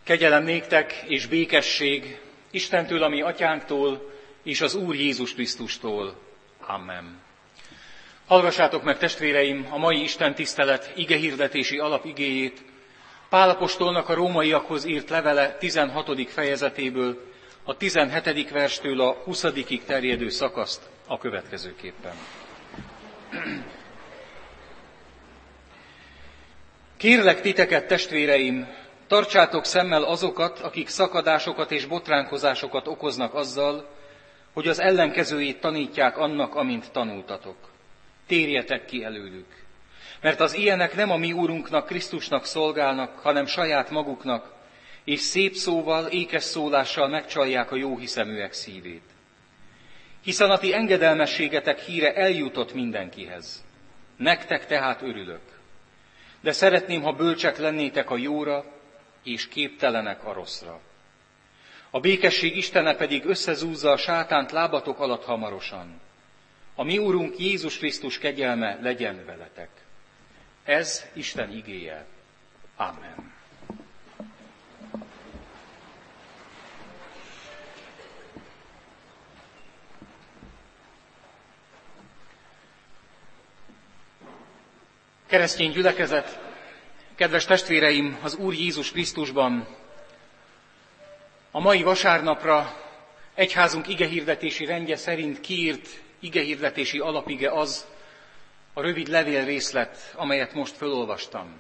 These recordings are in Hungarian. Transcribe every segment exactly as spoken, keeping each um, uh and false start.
Kegyelem néktek és békesség Istentől, a mi atyánktól, és az Úr Jézus Krisztustól. Amen. Hallgassátok meg, testvéreim, a mai Isten tisztelet igehirdetési alapigéjét Pál apostolnak a rómaiakhoz írt levele tizenhatodik fejezetéből, a tizenhetedik verstől a huszadikig terjedő szakaszt a következőképpen. Kérlek titeket, testvéreim, tartsátok szemmel azokat, akik szakadásokat és botránkozásokat okoznak azzal, hogy az ellenkezőjét tanítják annak, amint tanultatok. Térjetek ki előlük, mert az ilyenek nem a mi Úrunknak, Krisztusnak szolgálnak, hanem saját maguknak, és szép szóval, ékes szólással megcsalják a jóhiszeműek szívét. Hiszen a ti engedelmességetek híre eljutott mindenkihez. Nektek tehát örülök. De szeretném, ha bölcsek lennétek a jóra, és képtelenek a rosszra. A békesség Istene pedig összezúzza a sátánt lábatok alatt hamarosan. A mi Úrunk Jézus Krisztus kegyelme legyen veletek. Ez Isten igéje. Amen. Keresztény gyülekezet, kedves testvéreim, az Úr Jézus Krisztusban, a mai vasárnapra egyházunk igehirdetési rendje szerint kiírt igehirdetési alapige az a rövid levélrészlet, amelyet most fölolvastam.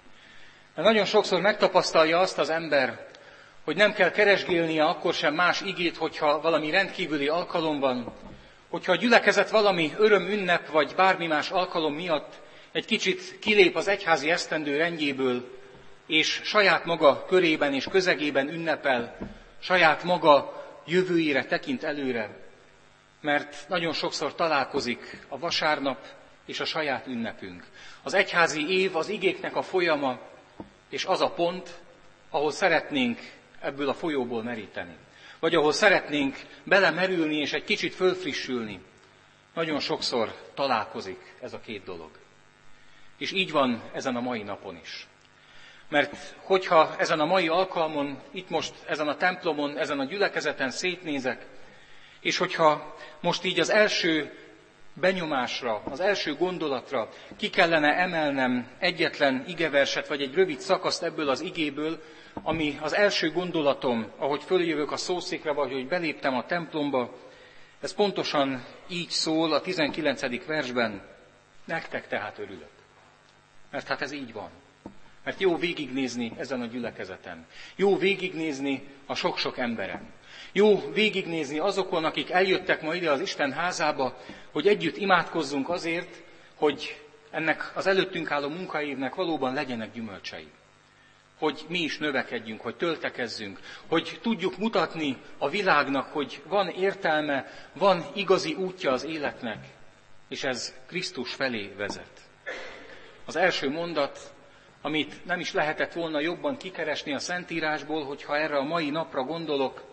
De nagyon sokszor megtapasztalja azt az ember, hogy nem kell keresgélnie akkor sem más igét, hogyha valami rendkívüli alkalom van, hogyha a gyülekezet valami öröm, ünnep vagy bármi más alkalom miatt egy kicsit kilép az egyházi esztendő rendjéből, és saját maga körében és közegében ünnepel, saját maga jövőjére tekint előre, mert nagyon sokszor találkozik a vasárnap és a saját ünnepünk. Az egyházi év az igéknek a folyama, és az a pont, ahol szeretnénk ebből a folyóból meríteni. Vagy ahol szeretnénk belemerülni és egy kicsit fölfrissülni. Nagyon sokszor találkozik ez a két dolog. És így van ezen a mai napon is. Mert hogyha ezen a mai alkalmon, itt most ezen a templomon, ezen a gyülekezeten szétnézek, és hogyha most így az első benyomásra, az első gondolatra ki kellene emelnem egyetlen igeverset, vagy egy rövid szakaszt ebből az igéből, ami az első gondolatom, ahogy följövök a szószékre, vagy hogy beléptem a templomba, ez pontosan így szól a tizenkilencedik versben, nektek tehát örülök. Mert hát ez így van. Mert jó végignézni ezen a gyülekezeten. Jó végignézni a sok-sok emberen. Jó végignézni azokon, akik eljöttek ma ide az Isten házába, hogy együtt imádkozzunk azért, hogy ennek az előttünk álló munkaévnek valóban legyenek gyümölcsei. Hogy mi is növekedjünk, hogy töltekezzünk, hogy tudjuk mutatni a világnak, hogy van értelme, van igazi útja az életnek, és ez Krisztus felé vezet. Az első mondat, amit nem is lehetett volna jobban kikeresni a Szentírásból, hogyha erre a mai napra gondolok,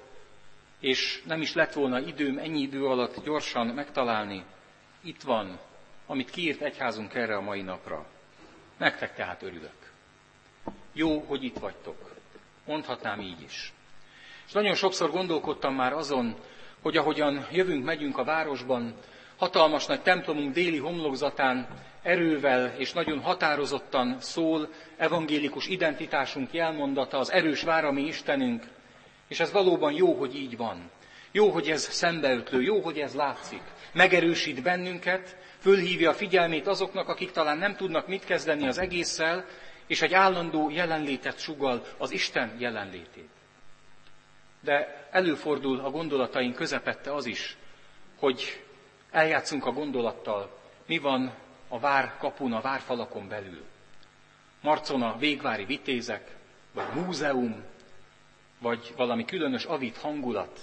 és nem is lett volna időm ennyi idő alatt gyorsan megtalálni, itt van, amit kiírt egyházunk erre a mai napra. Nektek tehát örülök. Jó, hogy itt vagytok. Mondhatnám így is. És nagyon sokszor gondolkodtam már azon, hogy ahogyan jövünk, megyünk a városban, hatalmas nagy templomunk déli homlokzatán erővel és nagyon határozottan szól evangélikus identitásunk jelmondata, az erős vár a mi Istenünk, és ez valóban jó, hogy így van. Jó, hogy ez szembeötlő, jó, hogy ez látszik. Megerősít bennünket, fölhívja a figyelmét azoknak, akik talán nem tudnak mit kezdeni az egésszel, és egy állandó jelenlétet sugall, az Isten jelenlétét. De előfordul a gondolataink közepette az is, hogy eljátszunk a gondolattal, mi van a várkapun, a várfalakon belül. Marcona végvári vitézek, vagy múzeum, vagy valami különös avitt hangulat.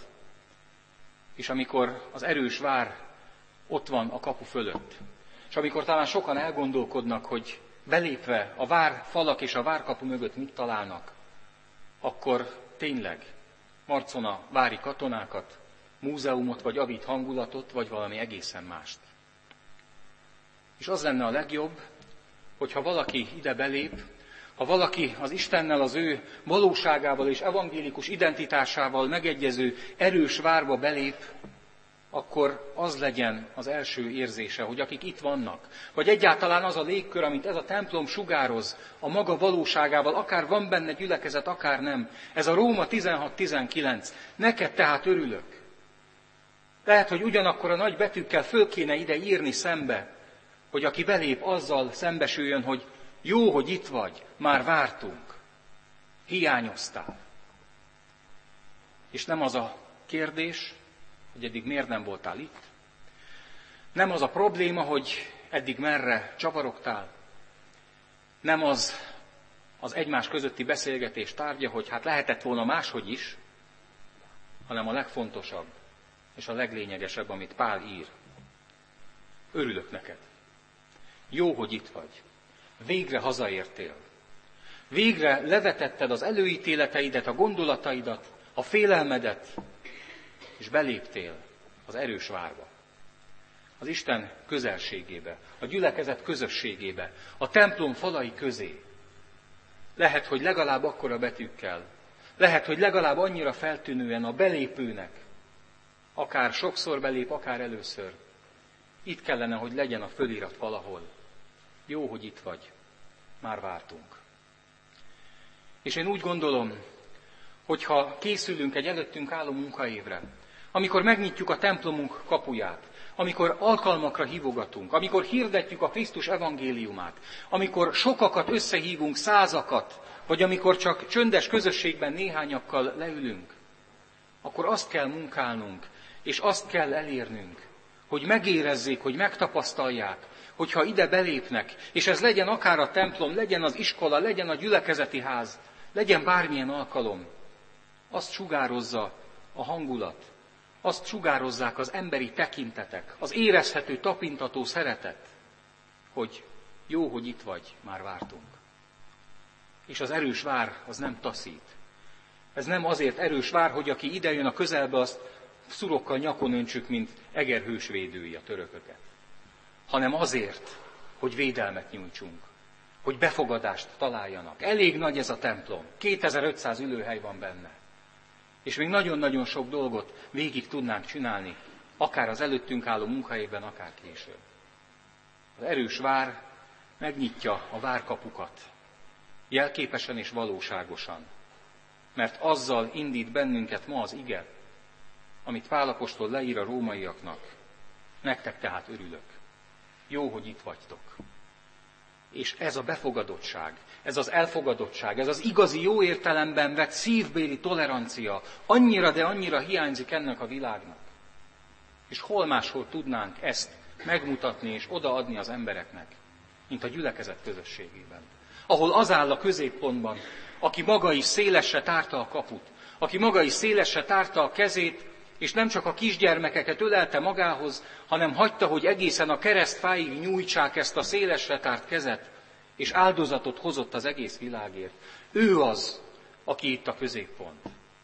És amikor az erős vár ott van a kapu fölött, és amikor talán sokan elgondolkodnak, hogy belépve a várfalak és a várkapu mögött mit találnak, akkor tényleg Marcona vári katonákat, múzeumot, vagy avitt hangulatot, vagy valami egészen mást. És az lenne a legjobb, hogyha valaki ide belép, Ha valaki az Istennel, az ő valóságával és evangélikus identitásával megegyező erős várba belép, akkor az legyen az első érzése, hogy akik itt vannak, vagy egyáltalán az a légkör, amit ez a templom sugároz a maga valóságával, akár van benne gyülekezet, akár nem. Ez a Róma tizenhat tizenkilenc. Neked tehát örülök. Lehet, hogy ugyanakkor a nagy betűkkel föl kéne ide írni szembe, hogy aki belép, azzal szembesüljön, hogy jó, hogy itt vagy, már vártunk, hiányoztál. És nem az a kérdés, hogy eddig miért nem voltál itt. Nem az a probléma, hogy eddig merre csavarogtál. Nem az az egymás közötti beszélgetés tárgya, hogy hát lehetett volna máshogy is, hanem a legfontosabb és a leglényegesebb, amit Pál ír. Örülök neked. Jó, hogy itt vagy. Végre hazaértél. Végre levetetted az előítéleteidet, a gondolataidat, a félelmedet, és beléptél az erős várba. Az Isten közelségébe, a gyülekezet közösségébe, a templom falai közé. Lehet, hogy legalább akkora betűkkel, lehet, hogy legalább annyira feltűnően a belépőnek, akár sokszor belép, akár először. Itt kellene, hogy legyen a fölirat valahol. Jó, hogy itt vagy. Már vártunk. És én úgy gondolom, hogyha készülünk egy előttünk álló munkaévre, amikor megnyitjuk a templomunk kapuját, amikor alkalmakra hívogatunk, amikor hirdetjük a Krisztus evangéliumát, amikor sokakat összehívunk, százakat, vagy amikor csak csöndes közösségben néhányakkal leülünk, akkor azt kell munkálnunk, és azt kell elérnünk, hogy megérezzék, hogy megtapasztalják, hogyha ide belépnek, és ez legyen akár a templom, legyen az iskola, legyen a gyülekezeti ház, legyen bármilyen alkalom, azt sugározza a hangulat, azt sugározzák az emberi tekintetek, az érezhető, tapintató szeretet, hogy jó, hogy itt vagy, már vártunk. És az erős vár az nem taszít. Ez nem azért erős vár, hogy aki idejön a közelbe, azt szurokkal nyakon öntsük, mint Eger hősvédői a törököket. Hanem azért, hogy védelmet nyújtsunk, hogy befogadást találjanak. Elég nagy ez a templom, kétezer-ötszáz ülőhely van benne. És még nagyon-nagyon sok dolgot végig tudnánk csinálni, akár az előttünk álló munkahelyben, akár később. Az erős vár megnyitja a várkapukat, jelképesen és valóságosan, mert azzal indít bennünket ma az ige, amit Pál apostol leír a rómaiaknak. Nektek tehát örülök. Jó, hogy itt vagytok. És ez a befogadottság, ez az elfogadottság, ez az igazi jó értelemben vett szívbéli tolerancia annyira, de annyira hiányzik ennek a világnak. És hol máshol tudnánk ezt megmutatni és odaadni az embereknek, mint a gyülekezet közösségében. Ahol az áll a középpontban, aki maga is szélesre tárta a kaput, aki maga is szélesre tárta a kezét, és nem csak a kisgyermekeket ölelte magához, hanem hagyta, hogy egészen a keresztfáig nyújtsák ezt a szélesre tárt kezet, és áldozatot hozott az egész világért. Ő az, aki itt a középpont.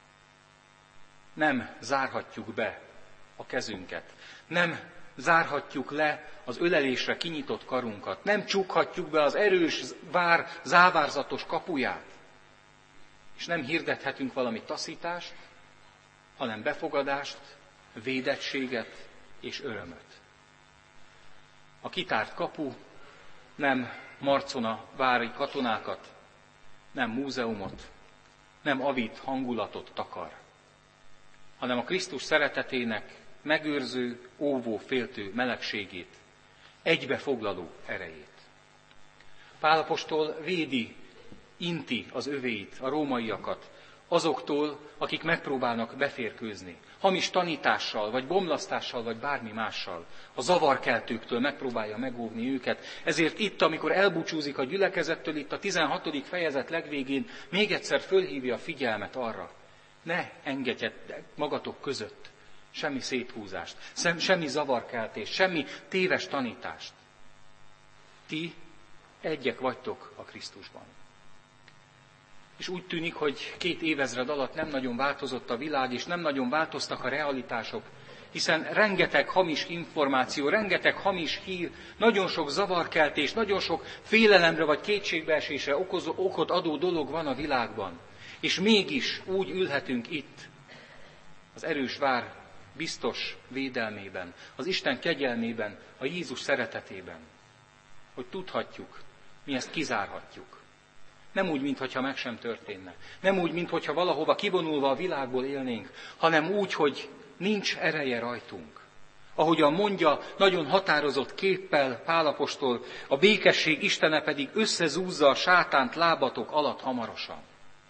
Nem zárhatjuk be a kezünket, nem zárhatjuk le az ölelésre kinyitott karunkat, nem csukhatjuk be az erős vár závárzatos kapuját, és nem hirdethetünk valami taszítást, hanem befogadást, védettséget és örömöt. A kitárt kapu nem Marcona vári katonákat, nem múzeumot, nem avit hangulatot takar, hanem a Krisztus szeretetének megőrző, óvó, féltő melegségét, egybefoglaló erejét. Pál apostol védi, inti az övéit, a rómaiakat, azoktól, akik megpróbálnak beférkőzni. Hamis tanítással, vagy bomlasztással, vagy bármi mással. A zavarkeltőktől megpróbálja megóvni őket. Ezért itt, amikor elbúcsúzik a gyülekezettől, itt a tizenhatodik fejezet legvégén még egyszer fölhívja a figyelmet arra. Ne engedjetek magatok között semmi széthúzást, semmi zavarkeltést, semmi téves tanítást. Ti egyek vagytok a Krisztusban. És úgy tűnik, hogy két évezred alatt nem nagyon változott a világ, és nem nagyon változtak a realitások, Hiszen rengeteg hamis információ, rengeteg hamis hír, nagyon sok zavarkeltés, nagyon sok félelemre vagy kétségbeesésre okozó, okot adó dolog van a világban. És mégis úgy ülhetünk itt, az erős vár biztos védelmében, az Isten kegyelmében, a Jézus szeretetében, hogy tudhatjuk, mi ezt kizárhatjuk. Nem úgy, mintha meg sem történne. Nem úgy, mintha valahova kivonulva a világból élnénk, hanem úgy, hogy nincs ereje rajtunk. Ahogyan mondja, nagyon határozott képpel Pál apostol, a békesség Istene pedig összezúzza a sátánt lábatok alatt hamarosan.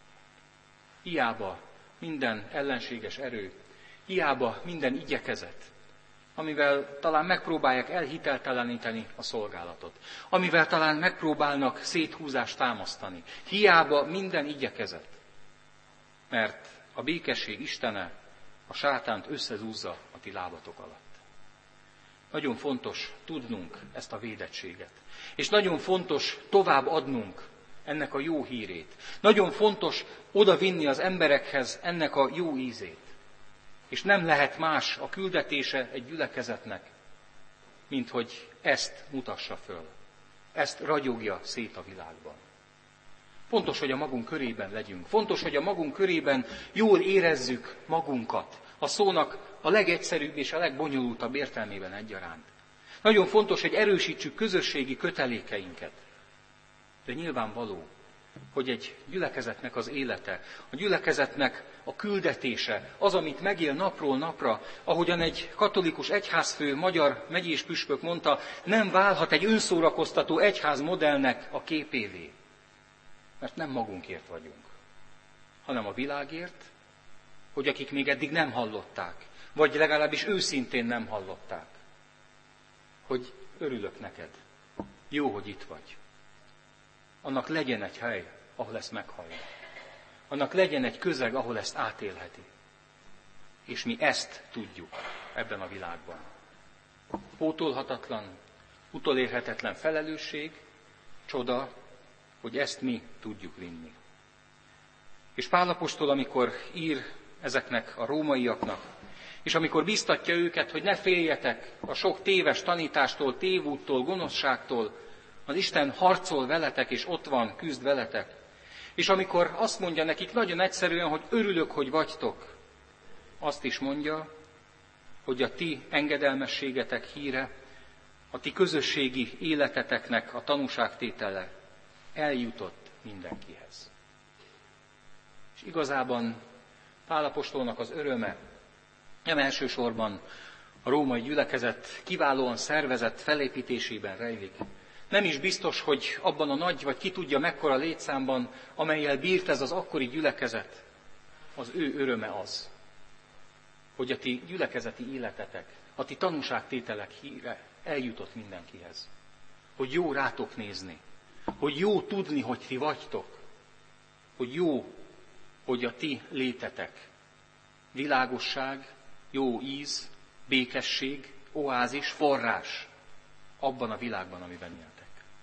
Hiába minden ellenséges erő, hiába minden igyekezet, amivel talán megpróbálják elhitelteleníteni a szolgálatot, amivel talán megpróbálnak széthúzást támasztani. Hiába minden igyekezet, mert a békesség Istene a sátánt összezúzza a ti lábatok alatt. Nagyon fontos tudnunk ezt a védettséget, és nagyon fontos tovább adnunk ennek a jó hírét. Nagyon fontos odavinni az emberekhez ennek a jó ízét. És nem lehet más a küldetése egy gyülekezetnek, mint hogy ezt mutassa föl. Ezt ragyogja szét a világban. Fontos, hogy a magunk körében legyünk. Fontos, hogy a magunk körében jól érezzük magunkat. A szónak a legegyszerűbb és a legbonyolultabb értelmében egyaránt. Nagyon fontos, hogy erősítsük közösségi kötelékeinket. De nyilvánvaló, hogy egy gyülekezetnek az élete, a gyülekezetnek a küldetése, az, amit megél napról napra, ahogyan egy katolikus egyházfő, magyar megyéspüspök mondta, nem válhat egy önszórakoztató egyház modellnek a képévé. Mert nem magunkért vagyunk, hanem a világért, hogy akik még eddig nem hallották, vagy legalábbis őszintén nem hallották, hogy örülök neked, jó, hogy itt vagy. Annak legyen egy hely, ahol ezt meghallja. Annak legyen egy közeg, ahol ezt átélheti. És mi ezt tudjuk ebben a világban. Pótolhatatlan, utolérhetetlen felelősség, csoda, hogy ezt mi tudjuk vinni. És Pál apostol, amikor ír ezeknek a rómaiaknak, és amikor biztatja őket, hogy ne féljetek a sok téves tanítástól, tévúttól, gonoszságtól, az Isten harcol veletek, és ott van, küzd veletek. És amikor azt mondja nekik nagyon egyszerűen, hogy örülök, hogy vagytok, azt is mondja, hogy a ti engedelmességetek híre, a ti közösségi életeteknek a tanúságtétele eljutott mindenkihez. És igazában Pál apostolnak az öröme nem elsősorban a római gyülekezet kiválóan szervezett felépítésében rejlik. Nem is biztos, hogy abban a nagy, vagy ki tudja mekkora létszámban, amellyel bírt ez az akkori gyülekezet, az ő öröme az, hogy a ti gyülekezeti életetek, a ti tanúságtételek híre eljutott mindenkihez. Hogy jó rátok nézni, hogy jó tudni, hogy ti vagytok, hogy jó, hogy a ti létetek világosság, jó íz, békesség, oázis, forrás abban a világban, amiben éltek.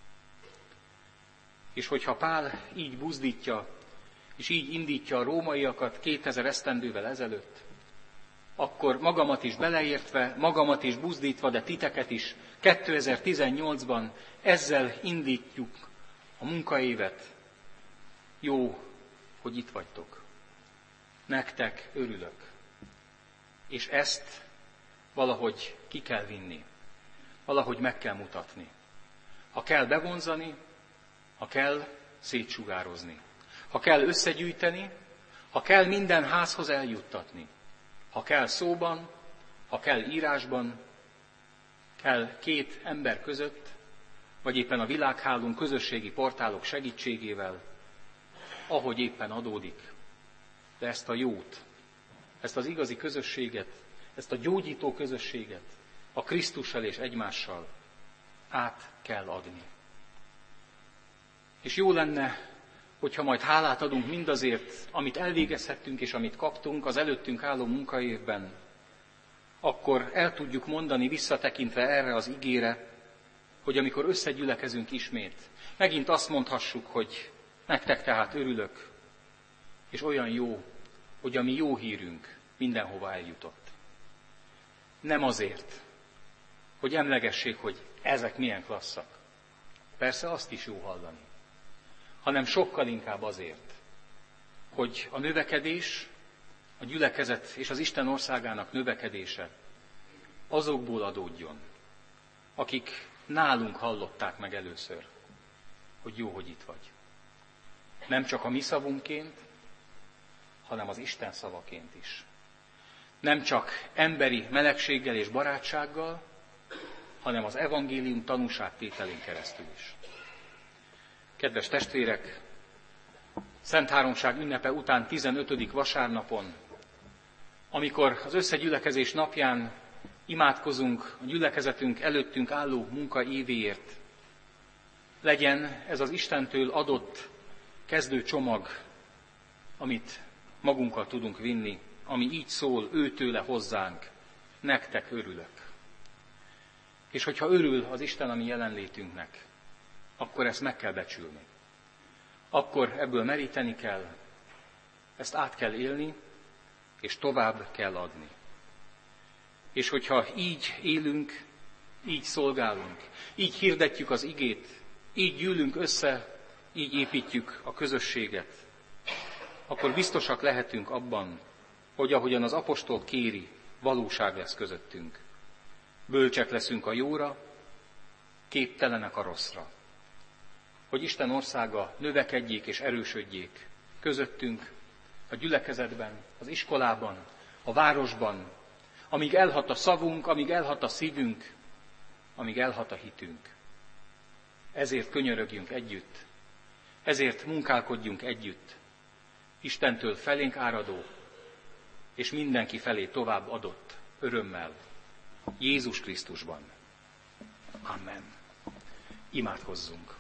És hogyha Pál így buzdítja, és így indítja a rómaiakat kétezer esztendővel ezelőtt, akkor magamat is beleértve, magamat is buzdítva, de titeket is kétezer-tizennyolcban ezzel indítjuk a munkaévet. Jó, hogy itt vagytok. Nektek örülök. És ezt valahogy ki kell vinni. Valahogy meg kell mutatni. Ha kell bevonzani, ha kell szétsugározni. Ha kell összegyűjteni, ha kell minden házhoz eljuttatni. Ha kell szóban, ha kell írásban, kell két ember között, vagy éppen a világhálón közösségi portálok segítségével, ahogy éppen adódik. De ezt a jót, ezt az igazi közösséget, ezt a gyógyító közösséget a Krisztussal és egymással át kell adni. És jó lenne, hogyha majd hálát adunk mindazért, amit elvégezhettünk és amit kaptunk az előttünk álló munkaévben, akkor el tudjuk mondani visszatekintve erre az igére, hogy amikor összegyülekezünk ismét, megint azt mondhassuk, hogy nektek tehát örülök, és olyan jó, hogy a mi jó hírünk mindenhova eljutott. Nem azért, hogy emlegessék, hogy ezek milyen klasszak. Persze azt is jó hallani. Hanem sokkal inkább azért, hogy a növekedés, a gyülekezet és az Isten országának növekedése azokból adódjon, akik nálunk hallották meg először, hogy jó, hogy itt vagy. Nem csak a mi szavunként, hanem az Isten szavaként is. Nem csak emberi melegséggel és barátsággal, hanem az evangélium tanúságtételén keresztül is. Kedves testvérek, Szent Háromság ünnepe után tizenötödik vasárnapon, amikor az összegyülekezés napján imádkozunk a gyülekezetünk előttünk álló munka évéért, legyen ez az Istentől adott kezdő csomag, amit magunkkal tudunk vinni, ami így szól őtőle hozzánk, nektek örülök. És hogyha örül az Isten a mi jelenlétünknek, akkor ezt meg kell becsülni. Akkor ebből meríteni kell, ezt át kell élni, és tovább kell adni. És hogyha így élünk, így szolgálunk, így hirdetjük az igét, így gyűlünk össze, így építjük a közösséget, akkor biztosak lehetünk abban, hogy ahogyan az apostol kéri, valóság lesz közöttünk. Bölcsek leszünk a jóra, képtelenek a rosszra. Hogy Isten országa növekedjék és erősödjék közöttünk, a gyülekezetben, az iskolában, a városban, amíg elhat a szavunk, amíg elhat a szívünk, amíg elhat a hitünk. Ezért könyörögjünk együtt, ezért munkálkodjunk együtt, Istentől felénk áradó, és mindenki felé tovább adott örömmel, Jézus Krisztusban. Amen. Imádkozzunk.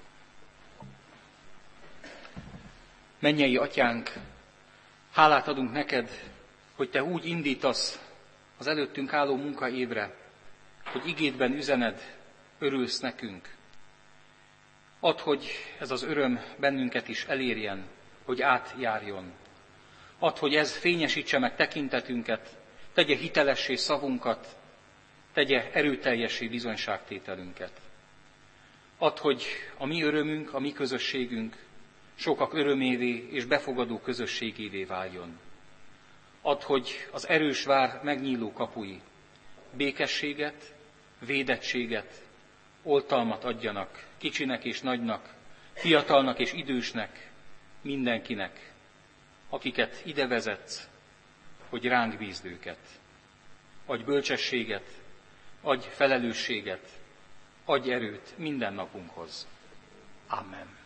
Mennyei Atyánk, hálát adunk neked, hogy te úgy indítasz az előttünk álló munkaévre, hogy igédben üzened, örülsz nekünk. Add, hogy ez az öröm bennünket is elérjen, hogy átjárjon. Add, hogy ez fényesítse meg tekintetünket, tegye hitelessé szavunkat, tegye erőteljessé bizonyságtételünket. Add, hogy a mi örömünk, a mi közösségünk sokak örömévé és befogadó közösségévé váljon. Add, hogy az erős vár megnyíló kapui békességet, védettséget, oltalmat adjanak kicsinek és nagynak, fiatalnak és idősnek, mindenkinek, akiket ide vezetsz, hogy ránk bízd őket. Adj bölcsességet, adj felelősséget, adj erőt minden napunkhoz. Amen.